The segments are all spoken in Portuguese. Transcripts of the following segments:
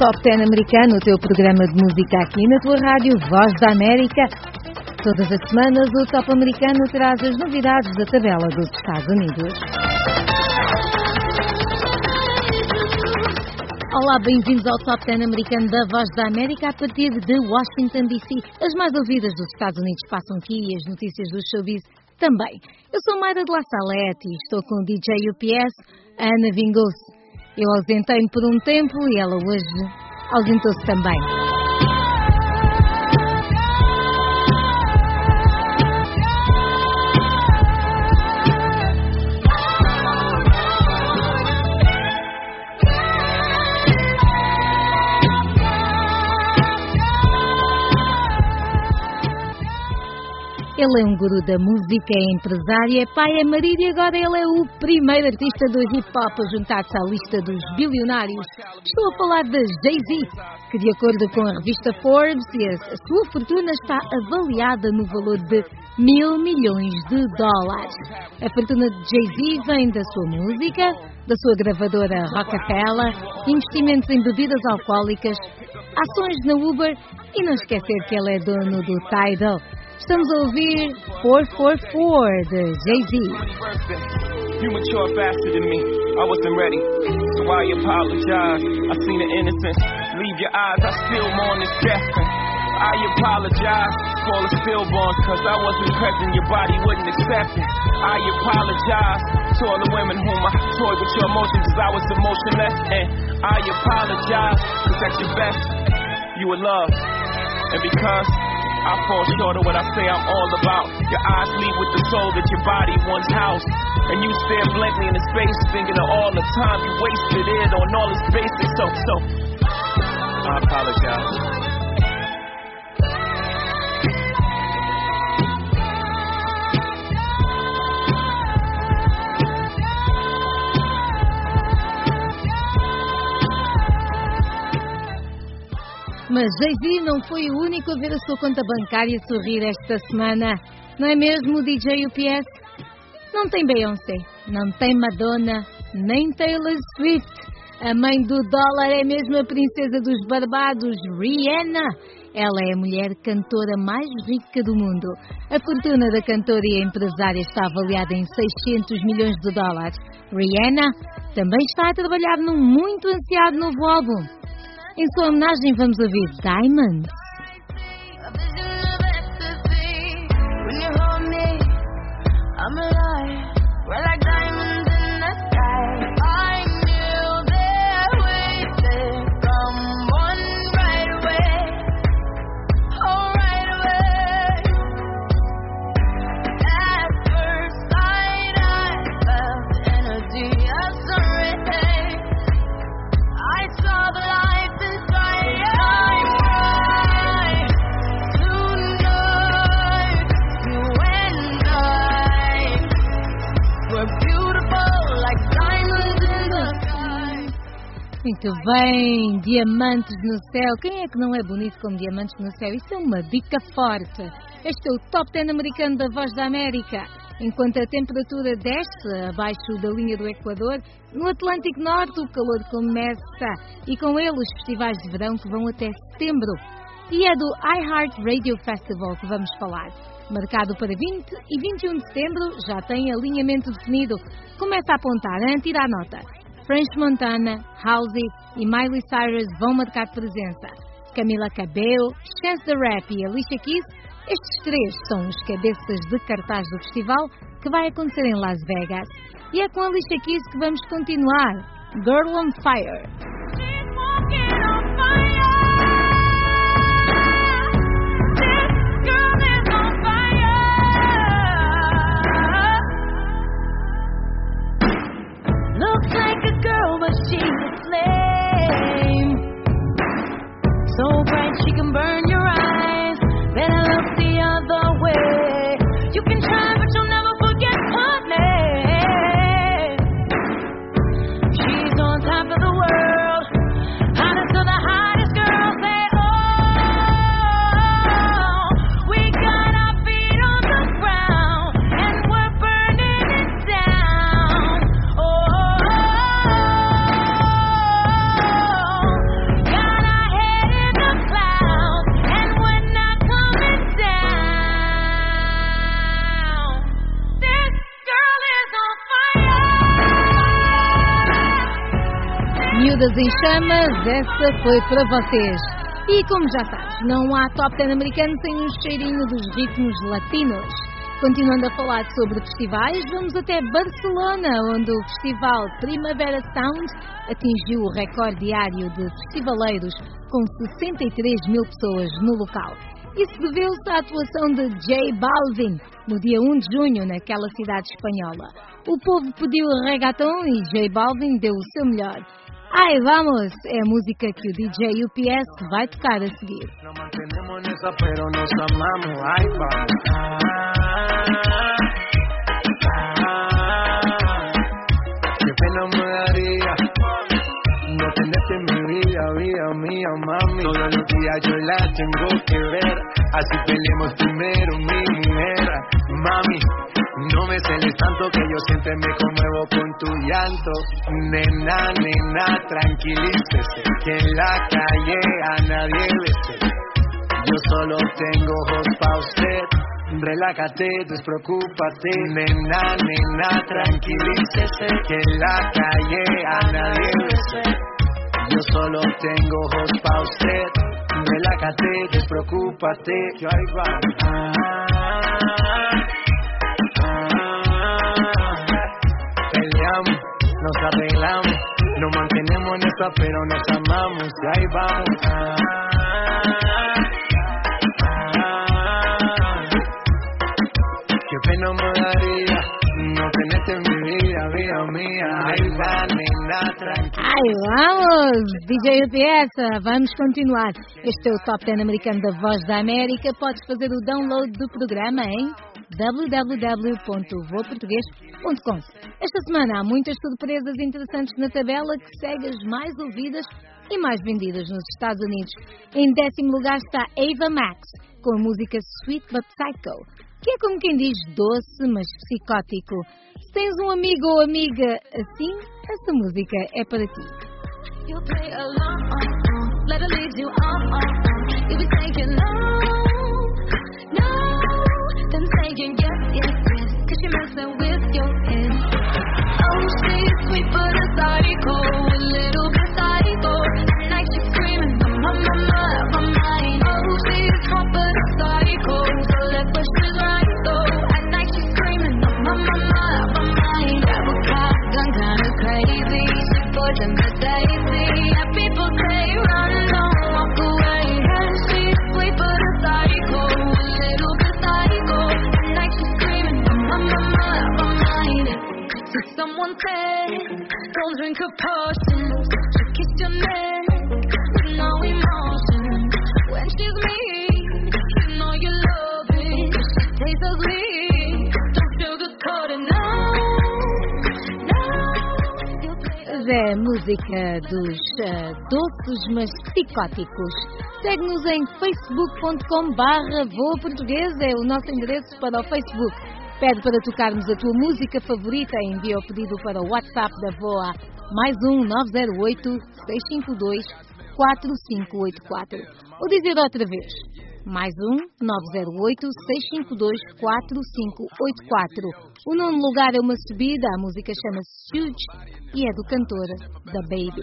Top 10 americano, o teu programa de música aqui na tua rádio Voz da América. Todas as semanas o Top americano traz as novidades da tabela dos Estados Unidos. Olá, bem-vindos ao Top 10 americano da Voz da América a partir de Washington, D.C. As mais ouvidas dos Estados Unidos passam aqui e as notícias do showbiz também. Eu sou Mayra de La Salete e estou com o DJ UPS, a Ana Vingou-se. Eu ausentei-me por um tempo e ela hoje ausentou-se também. Ele é um guru da música, é empresário, é pai, é marido e agora ele é o primeiro artista do hip-hop a juntar-se à lista dos bilionários. Estou a falar de Jay-Z, que de acordo com a revista Forbes, a sua fortuna está avaliada no valor de $1.000 milhões. A fortuna de Jay-Z vem da sua música, da sua gravadora Rockefeller, investimentos em bebidas alcoólicas, ações na Uber e não esquecer que ele é dono do Tidal. Estamos a ouvir 444 de Jay-Z. You mature faster than me, I wasn't ready, so I apologize. I seen the innocence, leave your eyes, I still mourn this death. I apologize for all the stillborns, cause I wasn't present, your body wouldn't accept it. I apologize to all the women whom I toyed with your emotions, cause I was emotionless. And I apologize, cause at your best, you were love. And because I fall short of what I say I'm all about, your eyes lead with the soul that your body once housed. And you stare blankly into space, thinking of all the time you wasted it on all this basic. So I apologize. Mas Jay-Z não foi o único a ver a sua conta bancária sorrir esta semana. Não é mesmo, DJ UPS? Não tem Beyoncé, não tem Madonna, nem Taylor Swift. A mãe do dólar é mesmo a princesa dos Barbados, Rihanna. Ela é a mulher cantora mais rica do mundo. A fortuna da cantora e empresária está avaliada em $600 milhões. Rihanna também está a trabalhar num muito ansiado novo álbum. Em sua homenagem vamos ouvir Diamonds. Muito bem, diamantes no céu. Quem é que não é bonito como diamantes no céu? Isso é uma dica forte. Este é o Top 10 americano da Voz da América. Enquanto a temperatura desce abaixo da linha do Equador, no Atlântico Norte o calor começa e com ele os festivais de verão que vão até setembro. E é do iHeart Radio Festival que vamos falar. Marcado para 20 e 21 de setembro, já tem alinhamento definido. Começa a apontar, a tirar nota. French Montana, Halsey e Miley Cyrus vão marcar presença. Camila Cabello, Chance the Rap e Alicia Keys, estes três são os cabeças de cartaz do festival que vai acontecer em Las Vegas. E é com Alicia Keys que vamos continuar. Girl on Fire. Looks like a girl, but she's a flame. So bright she can burn your eyes. Better look the other way. You can try, but you'll never forget her name. She's on top of the world. Miúdas em Chamas, essa foi para vocês. E como já sabes, não há Top 10 americano sem um cheirinho dos ritmos latinos. Continuando a falar sobre festivais, vamos até Barcelona, onde o festival Primavera Sound atingiu o recorde diário de festivaleiros, com 63 mil pessoas no local. Isso deveu-se à atuação de J Balvin, no dia 1 de junho, naquela cidade espanhola. O povo pediu reggaeton e J Balvin deu o seu melhor. Ai, vamos! É a música que o DJ UPS vai tocar a seguir. No tenerte en mi vida, vida mía, mami. Todos los días yo la tengo que ver. Así peleemos primero, mi mujer. Mami, no me celes tanto que yo siempre me conmuevo con tu llanto. Nena, nena, tranquilícese, que en la calle a nadie bese. Yo solo tengo ojos pa' usted. Relájate, despreocúpate, nena, nena, tranquilícese, que en la calle a nadie bese. Yo solo tengo ojos pa' usted. Relájate, despreocúpate, que ahí va. Peleamos, nos arreglamos, nos mantenemos en esta pero nos amamos, y ahí vamos. Qué pena me daría no tenerte en mi vida, vida mía. Ahí va, nena, tranquila. Ai, vamos! DJ UPS, vamos continuar. Este é o Top 10 americano da Voz da América. Podes fazer o download do programa em www.voaportugues.com. Esta semana há muitas surpresas interessantes na tabela que segue as mais ouvidas e mais vendidas nos Estados Unidos. Em 10º lugar está Ava Max, com a música Sweet But Psycho, que é como quem diz doce, mas psicótico. Se tens um amigo ou amiga assim, essa música é para ti. You play along, let her lead you on. You be saying no, no, then saying yes, yes, yes, 'cause you're messing with your head. Oh, she's sweet but a psycho, a little bit psycho. At night she's screaming, my mind. Oh, she's hot but a psycho, so left but she's right though. At night she's screaming, my mind. Grab a cop, gun kinda crazy, she's poison but Daisy. And people say run, don't walk away. And she's sweet but a psycho, a little bit psycho. At night she's screaming, my mind. So someone said, don't drink her potions. She kissed your neck with no emotion. When she's mean, you know you love it. She tastes ugly, don't sugarcoat it, no, no. Mas é a música dos doces, mas psicóticos. Segue-nos em facebook.com/voaportugues, é o nosso endereço para o Facebook. Pede para tocarmos a tua música favorita e envia o pedido para o WhatsApp da VOA, +1 908 652 4584. Ou dizer outra vez, +1 908 652 4584. O nono lugar é uma subida, a música chama-se Huge e é do cantor The Baby.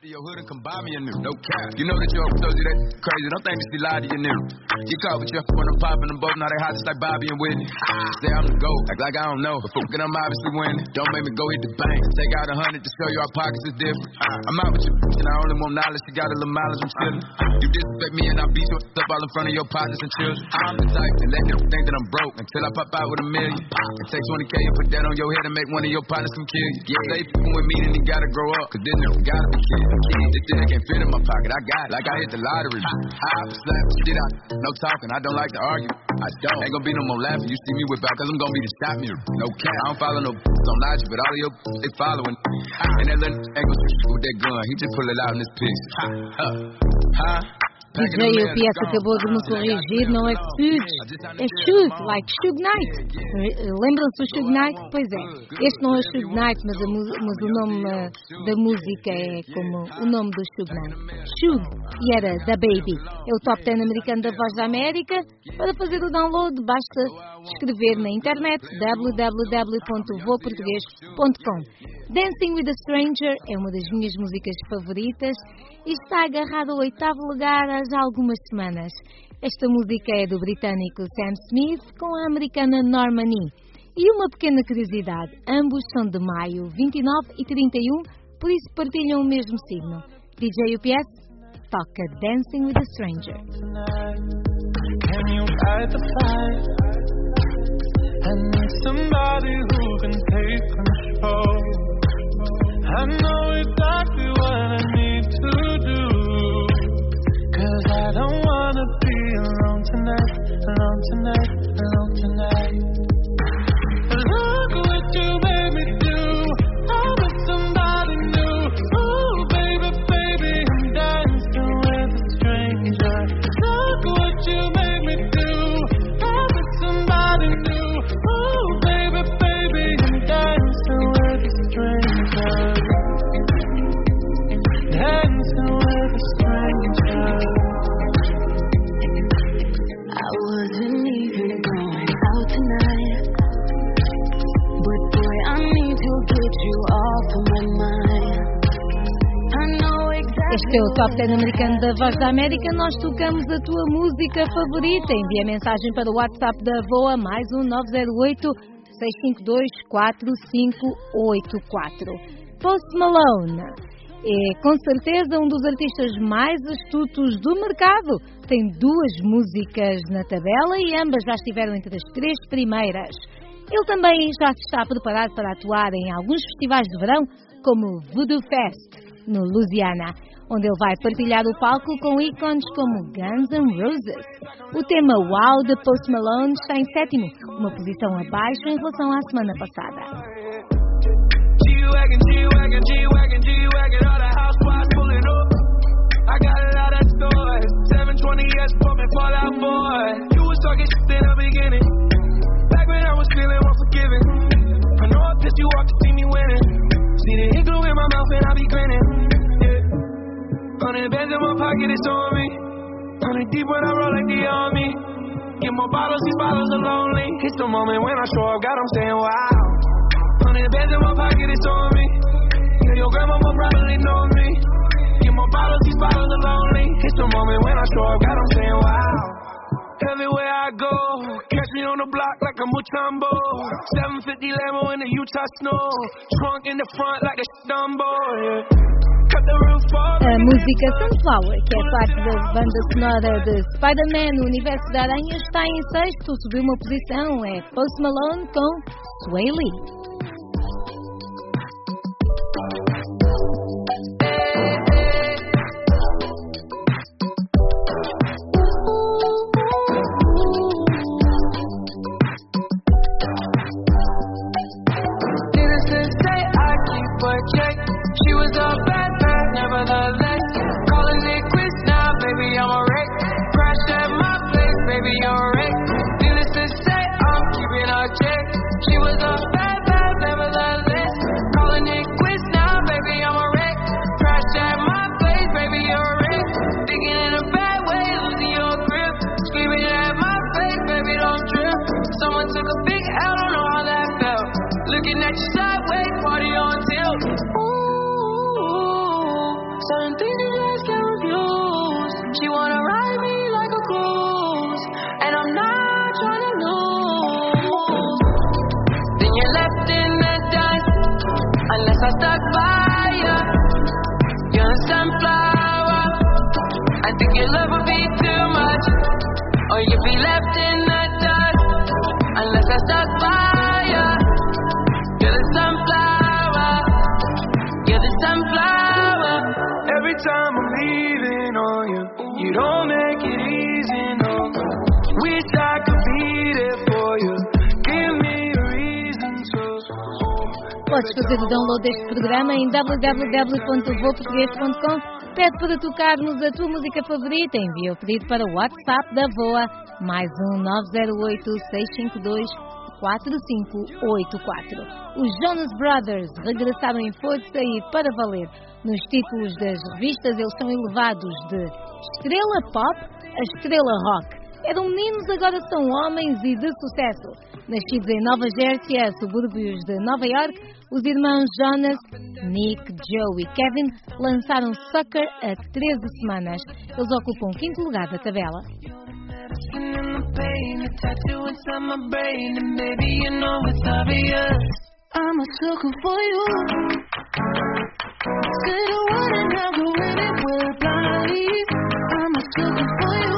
You know that you're crazy, don't think she lied to you new. You caught with you when I'm popping them both, now they hot just like Bobby and Whitney. Say I'm the GOAT, act like I don't know, but fucking I'm obviously winning. Don't make me go hit the bank, take out 100 to show you our pockets is different. I'm out with you, and I only want knowledge, you got a little mileage, I'm chillin'. You disrespect me and I beat you up all in front of your partners and children. I'm the type to let them think that I'm broke until I pop out with $1 million. And take 20K and put that on your head and make one of your partners come kill you. Yeah, they f***ing with me, then he gotta grow up, cause this nigga gotta be kid. This thing can't fit in my pocket, I got it, like I hit the lottery. I slap shit out, no talking, I don't like to argue. I don't, ain't gonna be no more laughing, you see me whip out, cause I'm gonna be the shot mirror. No cap, I don't follow no on logic, but all of your they following. And that little ain't gonna shoot with that gun, he just pull it out in this piece. DJ UPS acabou de me corrigir, não é Suge, é Suge, like Suge Knight. Lembram-se do Suge Knight? Pois é, este não é Suge Knight, mas o nome da música é como o nome do Suge Knight. Suge, e era The Baby. É o Top 10 americano da Voz da América. Para fazer o download, basta escrever na internet www.voaportugues.com. Dancing with a Stranger é uma das minhas músicas favoritas e está agarrada ao 8º lugar há já algumas semanas. Esta música é do britânico Sam Smith com a americana Norma Nee. E uma pequena curiosidade, ambos são de maio, 29 e 31, por isso partilham o mesmo signo. DJ UPS toca Dancing with a Stranger. Can you fight the fight? I need somebody who can take control. I know exactly what I need to do, 'cause I don't wanna be alone tonight, alone tonight, alone tonight. Look what you made me do. I'm with somebody new. Ooh, baby, baby, I'm dancing with a stranger. Look what you made me do. I'm with somebody new. Ooh, baby, baby, I'm dancing with a stranger. Dancing with a stranger. I wasn't even going out tonight, but boy, I need to get you off of my mind. I know exactly. Este é o Top 10 americano da Voz da América. Nós tocamos a tua música favorita. Envia mensagem para o WhatsApp da VOA, mais 908-652-4584. Post Malone é com certeza um dos artistas mais astutos do mercado. Tem 2 músicas na tabela e ambas já estiveram entre as 3 primeiras. Ele também já está preparado para atuar em alguns festivais de verão, como o Voodoo Fest, no Louisiana, onde ele vai partilhar o palco com ícones como Guns N' Roses. O tema Wow de Post Malone está em 7º, uma posição abaixo em relação à semana passada. G-Wagon, G-Wagon, G-Wagon, G-Wagon, all the housewives pulling up. I got a lot of stores, 720S for me, fall out boy. You was talking shit in the beginning, back when I was feeling unforgiving. I know I pissed you off to see me winning. See the hit glue in my mouth and I be grinning. Yeah, 100 bands in my pocket, it's on me. 100 deep when I roll like the army. Get more bottles, these bottles are lonely. It's the moment when I show up, God, I'm saying wow. 100 bands in my pocket, it's on me. Yeah, your grandma will probably know me. Get more bottles, these bottles are lonely. It's the moment when I show up, God, I'm saying wow. Everywhere I go, catch me on the block like a Mutombo. 750 Lambo in the Utah snow. Trunk in the front like a Dumbo, yeah. A música Sunflower, que é parte da banda sonora de Spider-Man, o universo da aranha, está em 6º, subiu uma posição, é Post Malone com Sway Lee. Podes fazer o download deste programa em www.voaportugues.com. Pede para tocarmos a tua música favorita. Envia o pedido para o WhatsApp da VOA, mais 908-652-4584. Os Jonas Brothers regressaram em força e para valer. Nos títulos das revistas eles são elevados de estrela pop a estrela rock. Eram meninos, agora são homens e de sucesso. Nascidos em Nova Jersey, subúrbios de Nova York, os irmãos Jonas, Nick, Joe e Kevin lançaram Sucker há 13 semanas. Eles ocupam o 5º lugar da tabela. I'm a sucker for you. Say the word and I'll go anywhere blindly. I'm a sucker for you.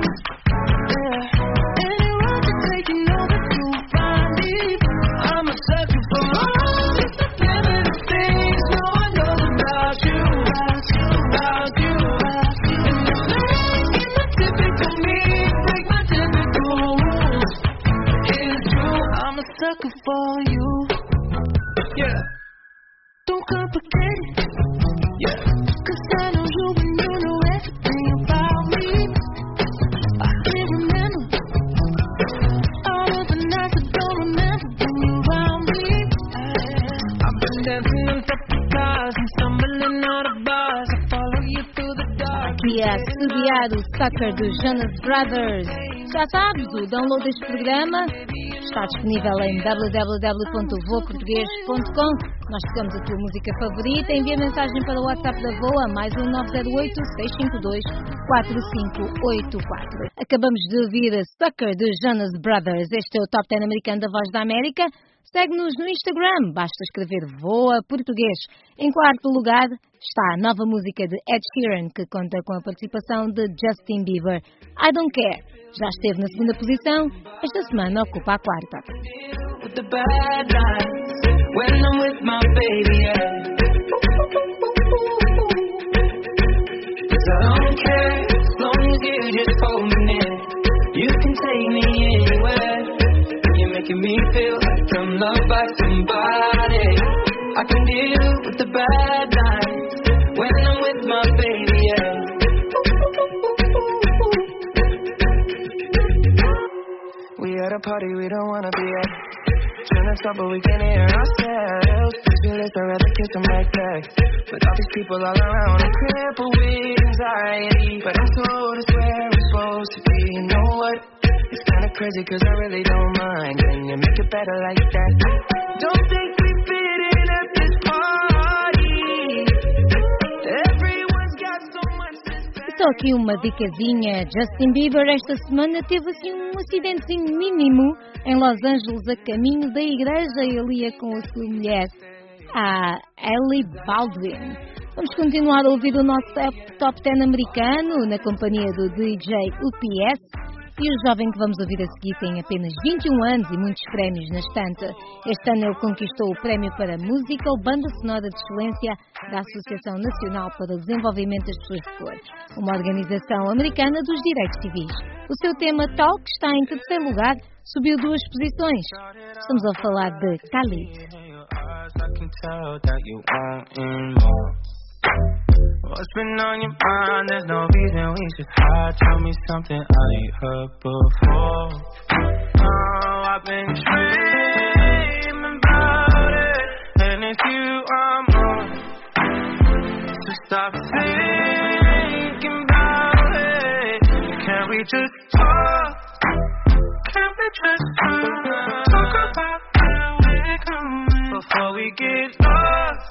Yeah. Any road you're taking over to find me. I'm a sucker for all the subliminal things no one knows about you. About you. And the flags in the typical me break my typical rules. It's true, I'm a sucker for you. Yeah. Don't complicate it. Yeah. 'Cause I know you and you know everything about me. I can't remember all of the nights I don't remember when you're around me. I've been dancing on top of cars and stumbling out of bars. I follow you through the dark. Aqui a subiar o Sucker dos Jonas Brothers. Já sabes, o download deste programa está disponível em www.voaportugues.com. Nós tocamos a tua música favorita. Envia mensagem para o WhatsApp da VOA, mais 908-652-4584. Acabamos de ouvir a Sucker dos Jonas Brothers. Este é o Top 10 americano da Voz da América. Segue-nos no Instagram, basta escrever VOA Português. Em 4º lugar está a nova música de Ed Sheeran, que conta com a participação de Justin Bieber. I Don't Care. Já esteve na 2ª posição, esta semana ocupa a 4ª. Me feel like I'm loved by somebody. I can deal with the bad nights when I'm with my baby, yeah. We at a party we don't wanna be at. Trying to talk but we can't hear ourselves. Speechless, I'd rather kiss them right back. With all these people all around, I'm crippled with anxiety. But I'm told it's where we're supposed to be. You know what? It's kinda crazy 'cause I really don't mind. Can you make it better like that? Don't think we fit in at this party. Everyone's got so much to say. Só aqui uma dicasinha. Justin Bieber esta semana teve assim um acidentezinho mínimo em Los Angeles a caminho da igreja. Ele ia com a sua mulher, a Hailey Baldwin. Vamos continuar a ouvir o nosso Top 10 americano na companhia do DJ UPS. E o jovem que vamos ouvir a seguir tem apenas 21 anos e muitos prémios na estante. Este ano ele conquistou o prémio para Musical Banda Sonora de Excelência da Associação Nacional para o Desenvolvimento das Pessoas de Cor, uma organização americana dos direitos civis. O seu tema Talk está em 3º lugar, subiu 2 posições. Estamos a falar de Khalid. What's been on your mind? There's no reason we should hide. Tell me something I ain't heard before. Oh, I've been dreaming about it, and it's you I'm on. So stop thinking about it. Can we just talk? Can we just talk about where we're going before we get lost?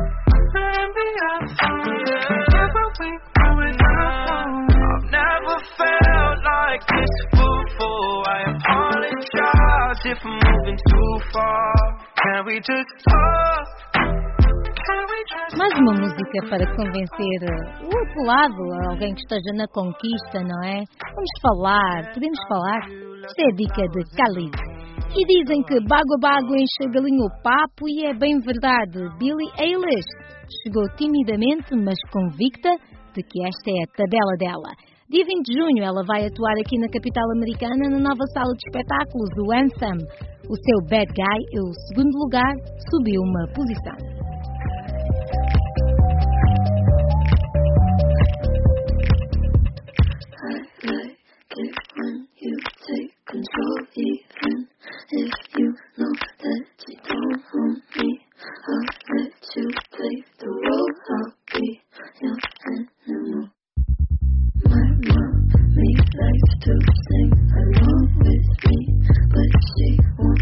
I've never felt like this before. I apologize if I'm moving too far. Can we just talk? Mais uma música para convencer o outro lado, alguém que esteja na conquista, não é? Podemos falar. Isto é a dica de Khalid. E dizem que bago a bago enche a galinha o papo, e é bem verdade. Billie Eilish chegou timidamente, mas convicta de que esta é a tabela dela. Dia 20 de junho ela vai atuar aqui na capital americana na nova sala de espetáculos, o Anthem. O seu Bad Guy, o 2º lugar, subiu uma posição. Control, even if you know that you don't want me. I'll let you play the role. I'll be your animal. My mommy likes to sing along with me, but she won't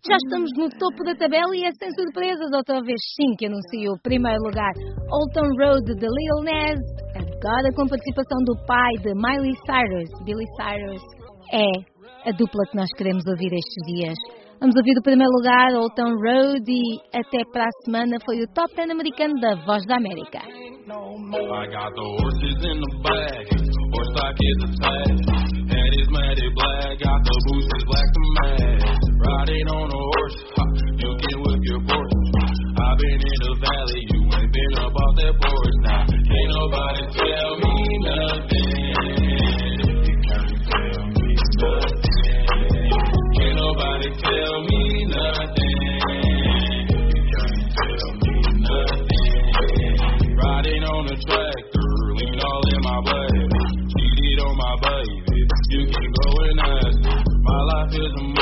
Já estamos no topo da tabela e é sem surpresas, ou talvez sim, que anuncio o primeiro lugar. Old Town Road de Lil Nas, agora com participação do pai de Miley Cyrus, Billy Cyrus. É a dupla que nós queremos ouvir estes dias. Vamos ouvir o primeiro lugar, Old Town Road, e até para a semana foi o Top 10 americano da Voz da América. I got the horses in the bag, horse stock is attached, head is matted black, got the boosters black to match, riding on a horse, you can whip your Porsche, I've been in the valley, you ain't been up off that porch, now can't nobody tell me nothing, you can't tell me nothing, can't nobody tell me nothing, you can't tell me nothing. Riding on the tractor, lean all in my baby, cheated on my baby, you can go and ask, my life is a